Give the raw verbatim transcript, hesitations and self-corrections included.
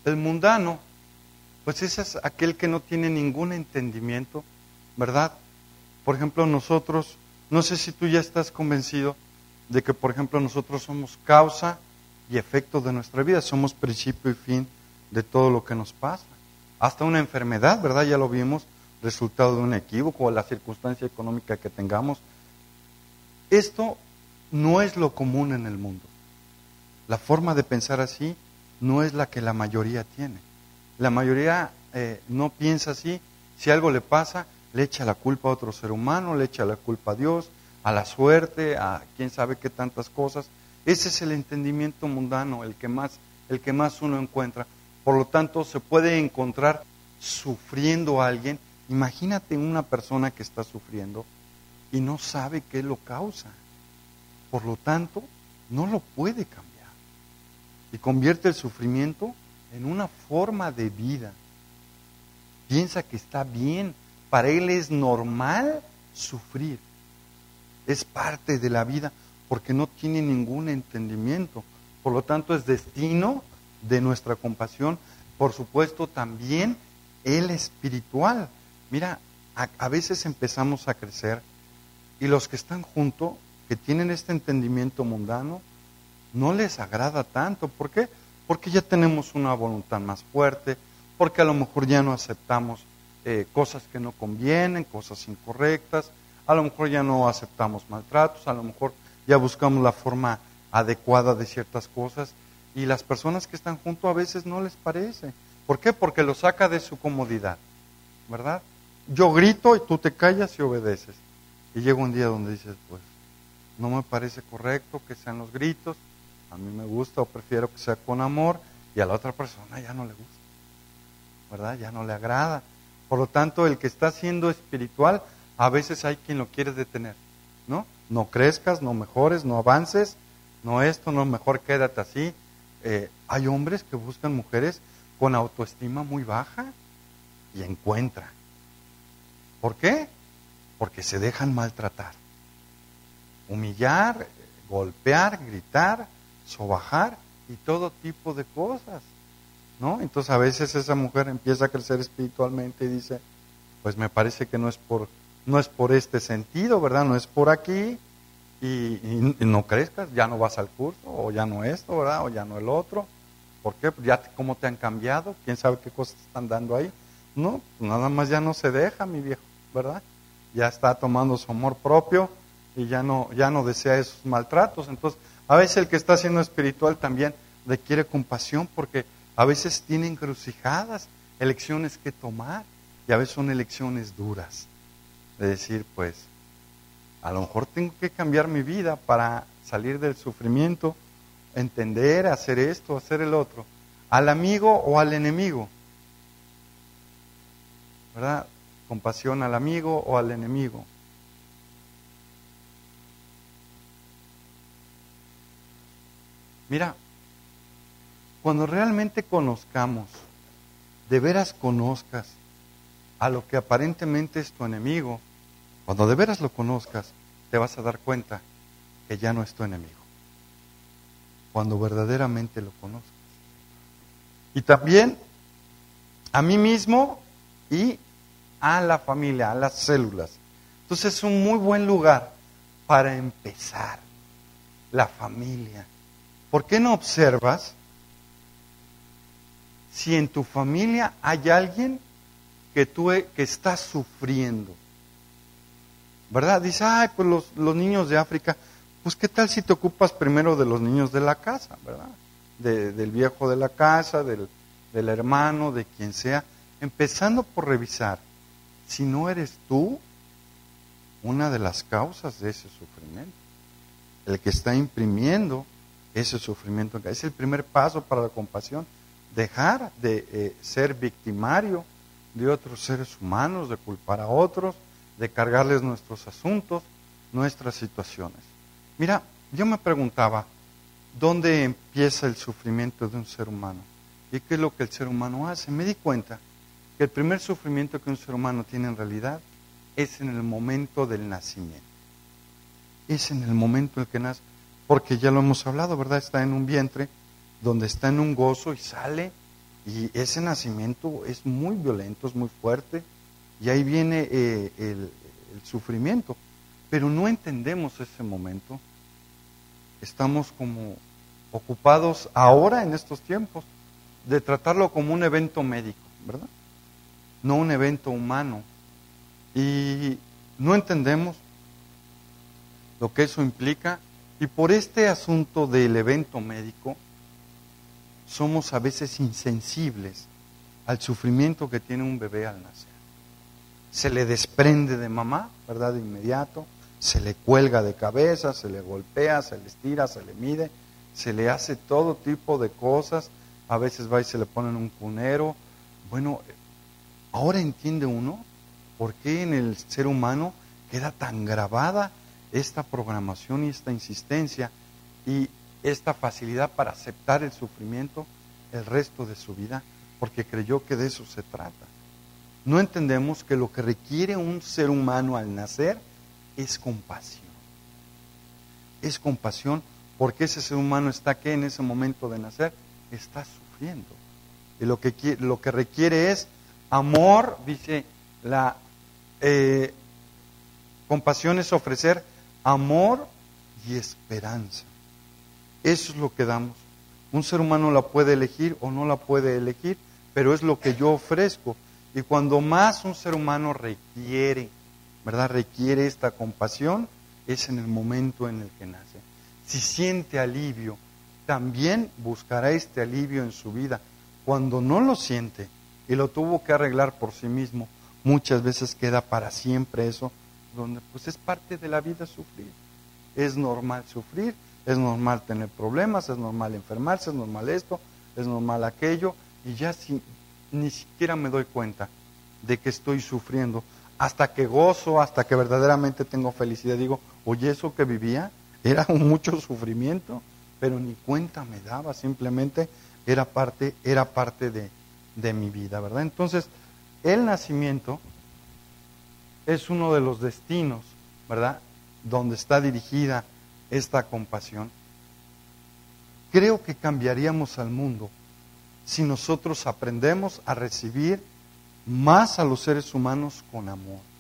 El mundano, pues ese es aquel que no tiene ningún entendimiento, ¿verdad? Por ejemplo, nosotros, no sé si tú ya estás convencido de que, por ejemplo, nosotros somos causa y efecto de nuestra vida, somos principio y fin de todo lo que nos pasa. Hasta una enfermedad, ¿verdad? Ya lo vimos, resultado de un equívoco o la circunstancia económica que tengamos. Esto no es lo común en el mundo. La forma de pensar así no es la que la mayoría tiene. La mayoría eh, no piensa así. Si algo le pasa, le echa la culpa a otro ser humano, le echa la culpa a Dios, a la suerte, a quién sabe qué tantas cosas. Ese es el entendimiento mundano, el que más, el que más uno encuentra. Por lo tanto, se puede encontrar sufriendo a alguien. Imagínate una persona que está sufriendo y no sabe qué lo causa. Por lo tanto, no lo puede cambiar. Y convierte el sufrimiento en una forma de vida. Piensa que está bien. Para él es normal sufrir. Es parte de la vida porque no tiene ningún entendimiento. Por lo tanto, es destino de nuestra compasión. Por supuesto, también el espiritual. Mira, a, a veces empezamos a crecer y los que están juntos, que tienen este entendimiento mundano, no les agrada tanto. ¿Por qué? Porque ya tenemos una voluntad más fuerte, porque a lo mejor ya no aceptamos eh, cosas que no convienen, cosas incorrectas, a lo mejor ya no aceptamos maltratos, a lo mejor ya buscamos la forma adecuada de ciertas cosas, y las personas que están junto a veces no les parece. ¿Por qué? Porque lo saca de su comodidad, ¿verdad? Yo grito y tú te callas y obedeces. Y llega un día donde dices, pues, no me parece correcto que sean los gritos, a mí me gusta o prefiero que sea con amor, y a la otra persona ya no le gusta, ¿verdad? Ya no le agrada. Por lo tanto, el que está siendo espiritual, a veces hay quien lo quiere detener, ¿no? No crezcas, no mejores, no avances, no esto, no, mejor quédate así. Eh, hay hombres que buscan mujeres con autoestima muy baja y encuentran. ¿Por qué? Porque se dejan maltratar, humillar, golpear, gritar, sobajar y todo tipo de cosas, ¿no? Entonces a veces esa mujer empieza a crecer espiritualmente y dice, pues me parece que no es por, no es por este sentido, ¿verdad? No es por aquí, y, y, y no crezcas, ya no vas al curso, o ya no esto, ¿verdad? O ya no el otro. ¿Por qué? Ya te, cómo te han cambiado, quién sabe qué cosas están dando ahí. No, nada más ya no se deja, mi viejo, ¿verdad? Ya está tomando su amor propio y ya no, ya no desea esos maltratos. Entonces, a veces el que está siendo espiritual también requiere compasión porque a veces tiene encrucijadas, elecciones que tomar, y a veces son elecciones duras. De decir, pues, a lo mejor tengo que cambiar mi vida para salir del sufrimiento, entender, hacer esto, hacer el otro, al amigo o al enemigo, ¿verdad? Compasión al amigo o al enemigo. Mira, cuando realmente conozcamos, de veras conozcas a lo que aparentemente es tu enemigo, cuando de veras lo conozcas, te vas a dar cuenta que ya no es tu enemigo. Cuando verdaderamente lo conozcas. Y también a mí mismo y a la familia, a las células. Entonces es un muy buen lugar para empezar, la familia. ¿Por qué no observas si en tu familia hay alguien que tú que está sufriendo? ¿Verdad? Dice, ay, pues los, los niños de África, pues qué tal si te ocupas primero de los niños de la casa, ¿verdad? De, del viejo de la casa, del, del hermano, de quien sea, empezando por revisar si no eres tú una de las causas de ese sufrimiento, el que está imprimiendo ese sufrimiento. Es el primer paso para la compasión, dejar de eh, ser victimario de otros seres humanos, de culpar a otros, de cargarles nuestros asuntos, nuestras situaciones. Mira, yo me preguntaba, ¿dónde empieza el sufrimiento de un ser humano? ¿Y qué es lo que el ser humano hace? Me di cuenta que el primer sufrimiento que un ser humano tiene en realidad es en el momento del nacimiento. Es en el momento en el que nace, porque ya lo hemos hablado, ¿verdad? Está en un vientre, donde está en un gozo y sale Y ese nacimiento es muy violento, es muy fuerte, y ahí viene eh, el, el sufrimiento. Pero no entendemos ese momento. Estamos como ocupados ahora, en estos tiempos, de tratarlo como un evento médico, ¿verdad? No un evento humano. Y no entendemos lo que eso implica. Y por este asunto del evento médico, somos a veces insensibles al sufrimiento que tiene un bebé al nacer. Se le desprende de mamá, ¿verdad? De inmediato, se le cuelga de cabeza, se le golpea, se le estira, se le mide, se le hace todo tipo de cosas, a veces va y se le ponen un cunero. Bueno, ahora entiende uno por qué en el ser humano queda tan grabada esta programación y esta insistencia y esta facilidad para aceptar el sufrimiento el resto de su vida, porque creyó que de eso se trata. No entendemos que lo que requiere un ser humano al nacer es compasión. Es compasión porque ese ser humano está que en ese momento de nacer está sufriendo. Y lo que, quiere, lo que requiere es amor, dice la eh, compasión es ofrecer amor y esperanza. Eso es lo que damos. Un ser humano la puede elegir o no la puede elegir, pero es lo que yo ofrezco. Y cuando más un ser humano requiere, ¿verdad? Requiere esta compasión, es en el momento en el que nace. Si siente alivio, también buscará este alivio en su vida. Cuando no lo siente y lo tuvo que arreglar por sí mismo, muchas veces queda para siempre eso, donde pues es parte de la vida sufrir. Es normal sufrir, es normal tener problemas, es normal enfermarse, es normal esto, es normal aquello, y ya si, ni siquiera me doy cuenta de que estoy sufriendo, hasta que gozo, hasta que verdaderamente tengo felicidad. Digo, oye, eso que vivía era mucho sufrimiento, pero ni cuenta me daba, simplemente era parte, era parte de, de mi vida, ¿verdad? Entonces, el nacimiento es uno de los destinos, ¿verdad?, donde está dirigida esta compasión. Creo que cambiaríamos al mundo si nosotros aprendemos a recibir más a los seres humanos con amor.